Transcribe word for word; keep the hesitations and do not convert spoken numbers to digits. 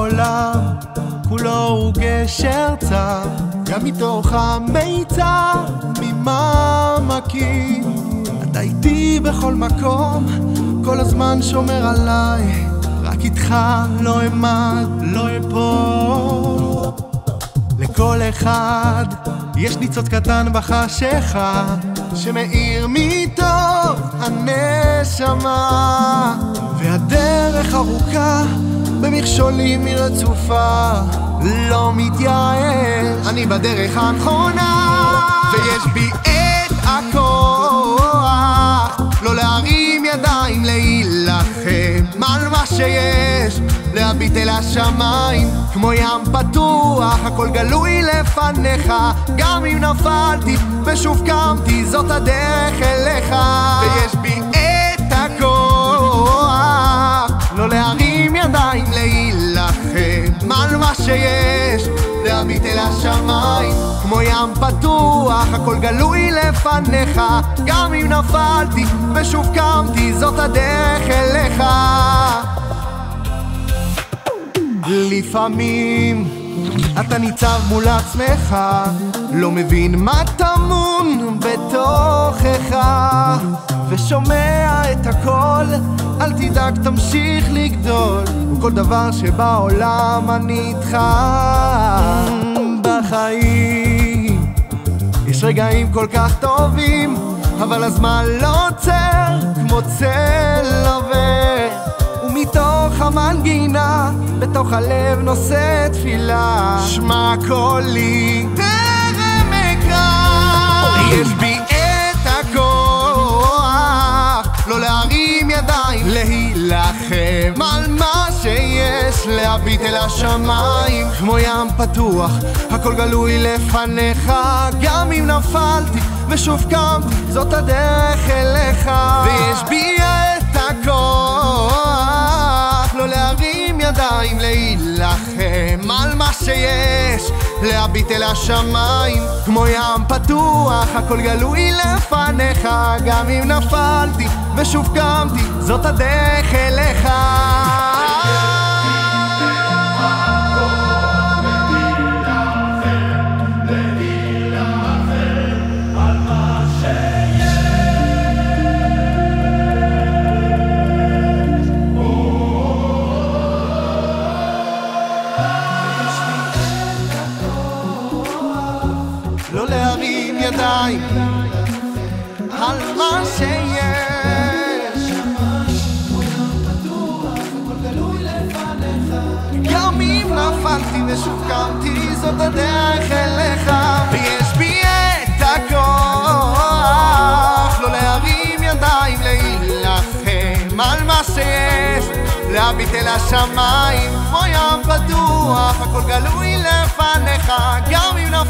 העולם כולו הוא גשר צר, גם מתוך המיצר ממעמקים. אתה איתי בכל מקום, כל הזמן שומר עליי, רק איתך לא אמד, לא אפול. לכל אחד יש ניצוץ קטן בחשיכה שמאיר מתוך הנשמה, והדרך ארוכה במכשולים היא רצופה, לא מתייאש, אני בדרך הנכונה, ויש בי את הכוח לא להרים ידיים, להילחם על מה שיש, להביט אל השמיים כמו ים פתוח, הכל גלוי לפניך, גם אם נפלתי ושוב קמתי, זאת הדרך אליך. ויש בי את הכוח לא להרים ידיים, להילחם על מה שיש, להביט אל השמיים כמו ים פתוח, הכל גלוי לפניך, גם אם נפלתי ושוב קמתי, זאת הדרך אליך. לפעמים אתה ניצב מול עצמך, לא מבין מה טמון בתוכך, ושומע את הכל, אל תדאג תמשיך לגדול, כל דבר שבעולם אני איתך. בחיים יש רגעים כל כך טובים, אבל הזמן לא עוצר כמו צל עובר, ומתוך המנגינה בתוך הלב נושא תפילה, שמע קולי טרם אקרא. יש בי את הכוח לא להרים ידיים, להילחם על מה שיש, להביט אל השמיים כמו ים פתוח, הכל גלוי לפניך, גם אם נפלתי ושוב קמתי, זאת הדרך אליך. ויש בי את הכוח לא להרים ידיים, להילחם על מה שיש, להביט אל השמיים כמו ים פתוח, הכל גלוי לפניך, גם אם נפלתי ושוב קמתי, זאת הדרך אליך. לא להרים ידיים על מה שיש, גם אם נפלתי ושוב קמתי, זאת הדרך אליך. ויש בי את הכוח לא להרים ידיים, להילחם על מה שיש, להביט אל השמיים כמו ים פתוח, הכל גלוי לפניך, גם אם נפלתי